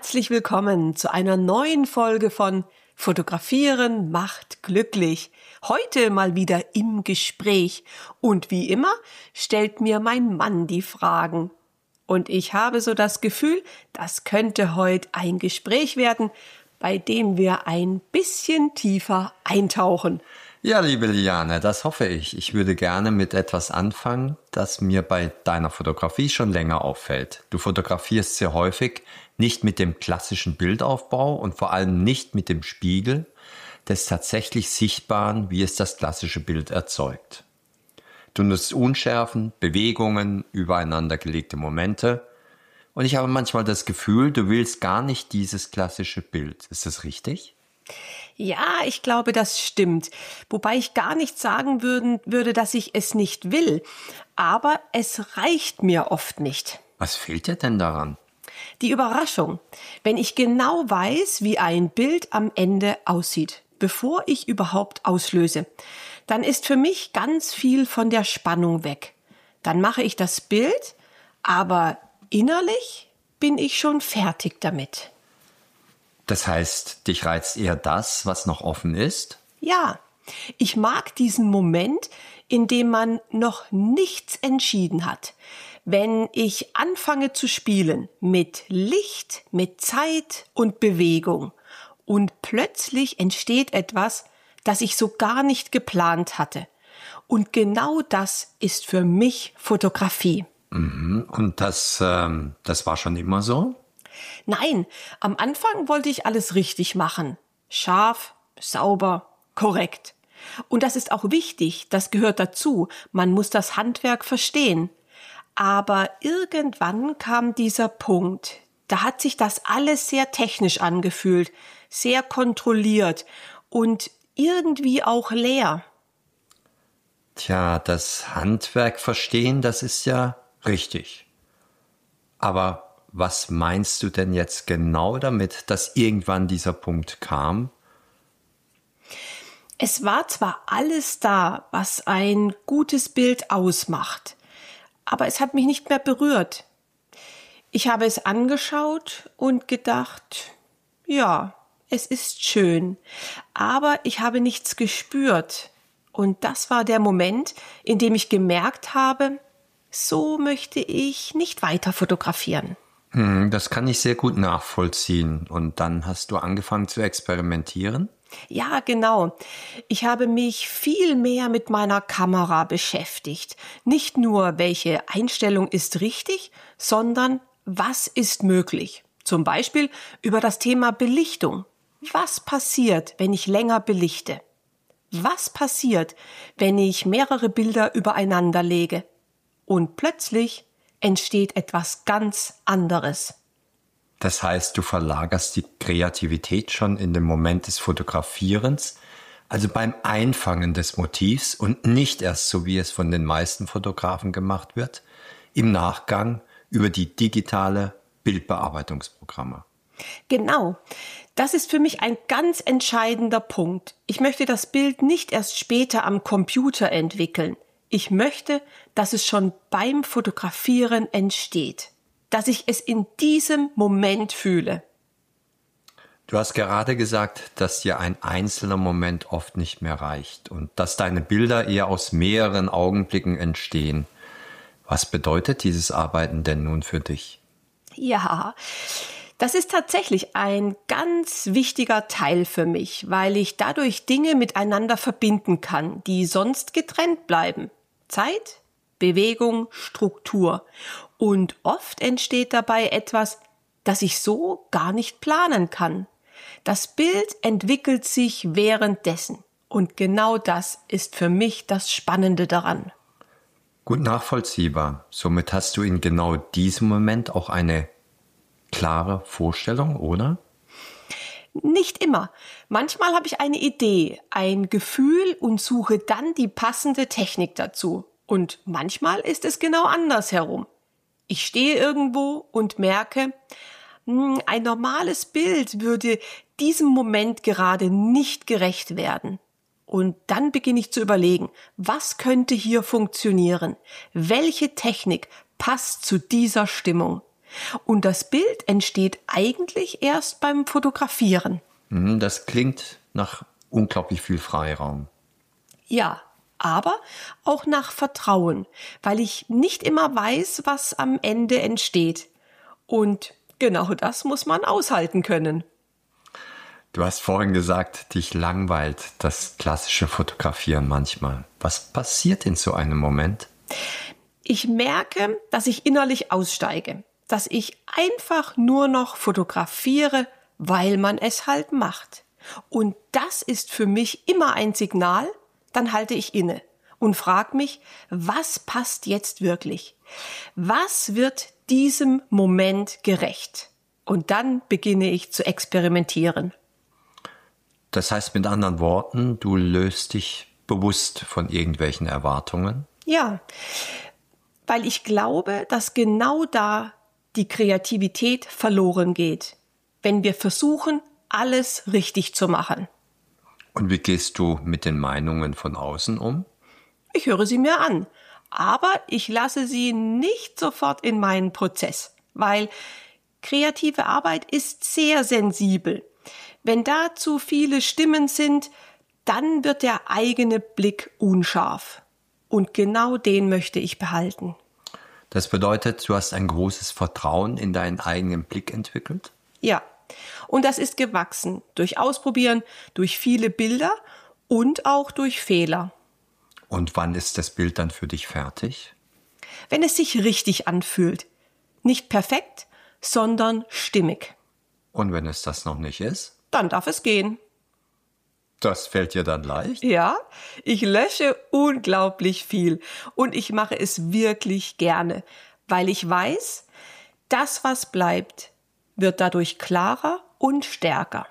Herzlich willkommen zu einer neuen Folge von Fotografieren macht glücklich. Heute mal wieder im Gespräch. Und wie immer stellt mir mein Mann die Fragen. Und ich habe so das Gefühl, das könnte heute ein Gespräch werden, bei dem wir ein bisschen tiefer eintauchen. Ja, liebe Liane, das hoffe ich. Ich würde gerne mit etwas anfangen, das mir bei deiner Fotografie schon länger auffällt. Du fotografierst sehr häufig nicht mit dem klassischen Bildaufbau und vor allem nicht mit dem Spiegel des tatsächlich Sichtbaren, wie es das klassische Bild erzeugt. Du nutzt Unschärfen, Bewegungen, übereinander gelegte Momente und ich habe manchmal das Gefühl, du willst gar nicht dieses klassische Bild. Ist das richtig? Ja, ich glaube, das stimmt. Wobei ich gar nicht sagen würde, dass ich es nicht will. Aber es reicht mir oft nicht. Was fehlt dir denn daran? Die Überraschung, wenn ich genau weiß, wie ein Bild am Ende aussieht, bevor ich überhaupt auslöse, dann ist für mich ganz viel von der Spannung weg. Dann mache ich das Bild, aber innerlich bin ich schon fertig damit. Das heißt, dich reizt eher das, was noch offen ist? Ja, ich mag diesen Moment, in dem man noch nichts entschieden hat. Wenn ich anfange zu spielen mit Licht, mit Zeit und Bewegung und plötzlich entsteht etwas, das ich so gar nicht geplant hatte. Und genau das ist für mich Fotografie. Und das war schon immer so? Nein, am Anfang wollte ich alles richtig machen. Scharf, sauber, korrekt. Und das ist auch wichtig, das gehört dazu. Man muss das Handwerk verstehen. Aber irgendwann kam dieser Punkt, da hat sich das alles sehr technisch angefühlt, sehr kontrolliert und irgendwie auch leer. Tja, das Handwerk verstehen, das ist ja richtig. Aber was meinst du denn jetzt genau damit, dass irgendwann dieser Punkt kam? Es war zwar alles da, was ein gutes Bild ausmacht, aber es hat mich nicht mehr berührt. Ich habe es angeschaut und gedacht, ja, es ist schön, aber ich habe nichts gespürt. Und das war der Moment, in dem ich gemerkt habe, so möchte ich nicht weiter fotografieren. Das kann ich sehr gut nachvollziehen. Und dann hast du angefangen zu experimentieren? Ja, genau. Ich habe mich viel mehr mit meiner Kamera beschäftigt. Nicht nur, welche Einstellung ist richtig, sondern was ist möglich. Zum Beispiel über das Thema Belichtung. Was passiert, wenn ich länger belichte? Was passiert, wenn ich mehrere Bilder übereinander lege? Und plötzlich entsteht etwas ganz anderes. Das heißt, du verlagerst die Kreativität schon in den Moment des Fotografierens, also beim Einfangen des Motivs und nicht erst, so wie es von den meisten Fotografen gemacht wird, im Nachgang über die digitale Bildbearbeitungsprogramme. Genau, das ist für mich ein ganz entscheidender Punkt. Ich möchte das Bild nicht erst später am Computer entwickeln. Ich möchte, dass es schon beim Fotografieren entsteht, dass ich es in diesem Moment fühle. Du hast gerade gesagt, dass dir ein einzelner Moment oft nicht mehr reicht und dass deine Bilder eher aus mehreren Augenblicken entstehen. Was bedeutet dieses Arbeiten denn nun für dich? Ja, das ist tatsächlich ein ganz wichtiger Teil für mich, weil ich dadurch Dinge miteinander verbinden kann, die sonst getrennt bleiben. Zeit, Bewegung, Struktur. Und oft entsteht dabei etwas, das ich so gar nicht planen kann. Das Bild entwickelt sich währenddessen. Und genau das ist für mich das Spannende daran. Gut nachvollziehbar. Somit hast du in genau diesem Moment auch eine klare Vorstellung, oder? Nicht immer. Manchmal habe ich eine Idee, ein Gefühl und suche dann die passende Technik dazu. Und manchmal ist es genau andersherum. Ich stehe irgendwo und merke, ein normales Bild würde diesem Moment gerade nicht gerecht werden. Und dann beginne ich zu überlegen, was könnte hier funktionieren? Welche Technik passt zu dieser Stimmung? Und das Bild entsteht eigentlich erst beim Fotografieren. Das klingt nach unglaublich viel Freiraum. Ja, aber auch nach Vertrauen, weil ich nicht immer weiß, was am Ende entsteht. Und genau das muss man aushalten können. Du hast vorhin gesagt, dich langweilt das klassische Fotografieren manchmal. Was passiert in so einem Moment? Ich merke, dass ich innerlich aussteige, dass ich einfach nur noch fotografiere, weil man es halt macht. Und das ist für mich immer ein Signal, dann halte ich inne und frage mich, was passt jetzt wirklich? Was wird diesem Moment gerecht? Und dann beginne ich zu experimentieren. Das heißt mit anderen Worten, du löst dich bewusst von irgendwelchen Erwartungen? Ja, weil ich glaube, dass genau da die Kreativität verloren geht, wenn wir versuchen, alles richtig zu machen. Und wie gehst du mit den Meinungen von außen um? Ich höre sie mir an, aber ich lasse sie nicht sofort in meinen Prozess, weil kreative Arbeit ist sehr sensibel. Wenn da zu viele Stimmen sind, dann wird der eigene Blick unscharf. Und genau den möchte ich behalten. Das bedeutet, du hast ein großes Vertrauen in deinen eigenen Blick entwickelt? Ja, und das ist gewachsen durch Ausprobieren, durch viele Bilder und auch durch Fehler. Und wann ist das Bild dann für dich fertig? Wenn es sich richtig anfühlt. Nicht perfekt, sondern stimmig. Und wenn es das noch nicht ist? Dann darf es gehen. Das fällt dir dann leicht? Ja, ich lösche unglaublich viel und ich mache es wirklich gerne, weil ich weiß, das, was bleibt, wird dadurch klarer und stärker.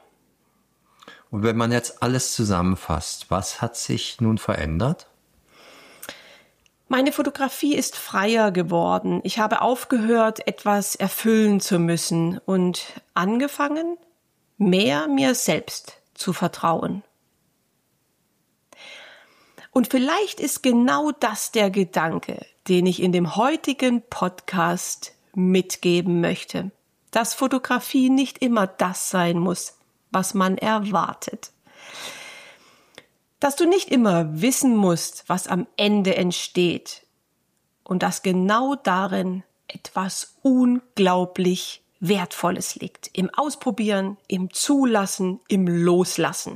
Und wenn man jetzt alles zusammenfasst, was hat sich nun verändert? Meine Fotografie ist freier geworden. Ich habe aufgehört, etwas erfüllen zu müssen und angefangen, mehr mir selbst zu vertrauen. Und vielleicht ist genau das der Gedanke, den ich in dem heutigen Podcast mitgeben möchte, dass Fotografie nicht immer das sein muss, was man erwartet. Dass du nicht immer wissen musst, was am Ende entsteht und dass genau darin etwas unglaublich Wertvolles liegt. Im Ausprobieren, im Zulassen, im Loslassen.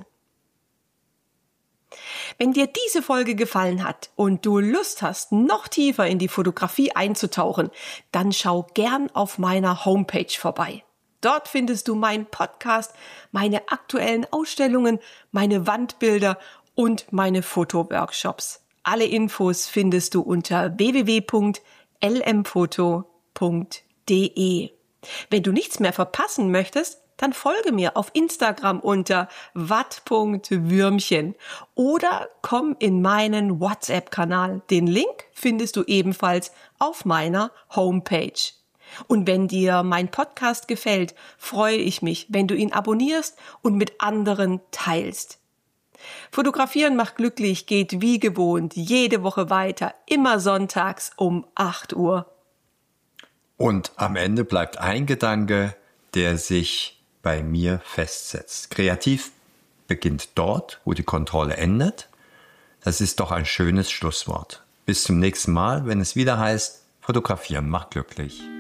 Wenn dir diese Folge gefallen hat und du Lust hast, noch tiefer in die Fotografie einzutauchen, dann schau gern auf meiner Homepage vorbei. Dort findest du meinen Podcast, meine aktuellen Ausstellungen, meine Wandbilder und meine Fotoworkshops. Alle Infos findest du unter www.lmfoto.de. Wenn du nichts mehr verpassen möchtest, dann folge mir auf Instagram unter watt.würmchen oder komm in meinen WhatsApp-Kanal. Den Link findest du ebenfalls auf meiner Homepage. Und wenn dir mein Podcast gefällt, freue ich mich, wenn du ihn abonnierst und mit anderen teilst. Fotografieren macht glücklich geht wie gewohnt jede Woche weiter, immer sonntags um 8 Uhr. Und am Ende bleibt ein Gedanke, der sich bei mir festsetzt. Kreativ beginnt dort, wo die Kontrolle endet. Das ist doch ein schönes Schlusswort. Bis zum nächsten Mal, wenn es wieder heißt, Fotografieren macht glücklich.